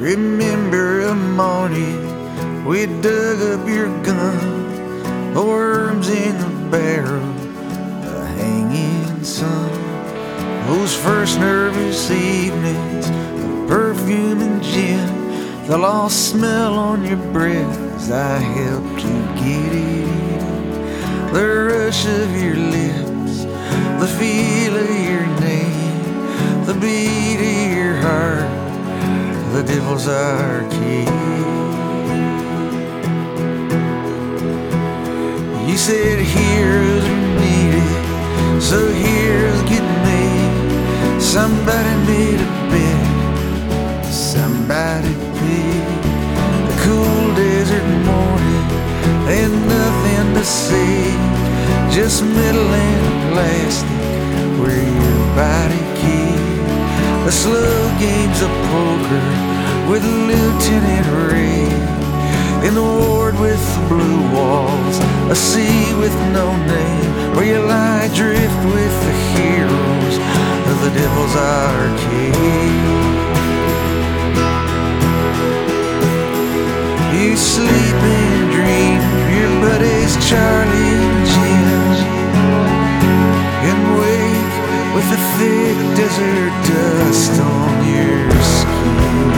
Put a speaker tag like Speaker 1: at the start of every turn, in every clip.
Speaker 1: Remember a morning we dug up your gun, the worms in the barrel, the hanging sun. Those first nervous evenings of perfume and gin, the lost smell on your breath as I helped you get it in. The rush of your lips, the feel of your name, the beat of your heart, the devil's our key. You said heroes are needed, so heroes get made. Somebody made a bed, somebody paid. The cool desert morning, and nothing to say, just metal and plastic where your body keyed. The slow games of poker with Lieutenant Ray, in the ward with the blue walls, a sea with no name, where you lie drift with the heroes of the devil's arcade. You sleep and dream your buddies Charlie and Jim, and wake with the thick desert dust on your skin.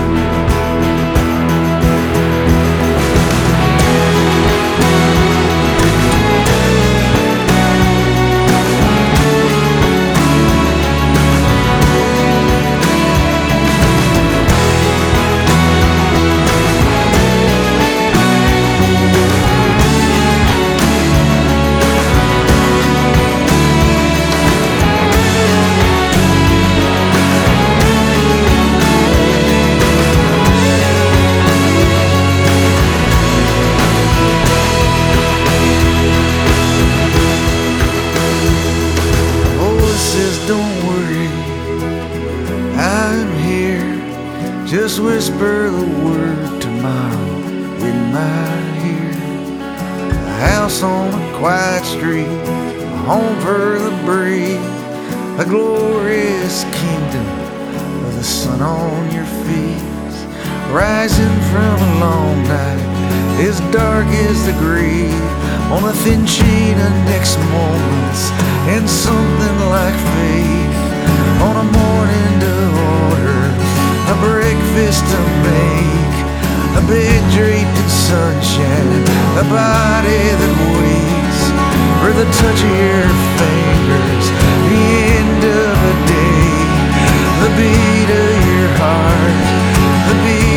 Speaker 1: Don't worry, I'm here. Just whisper the word tomorrow in my ear. A house on a quiet street, a home for the brave, a glorious kingdom of the sun on your face, rising from a long night as dark as the grave, on a thin chain of next moments and something like faith, on a morning to order, a breakfast to make, a bed draped in sunshine, a body that waits for the touch of your fingers, the end of a day, the beat of your heart, the beat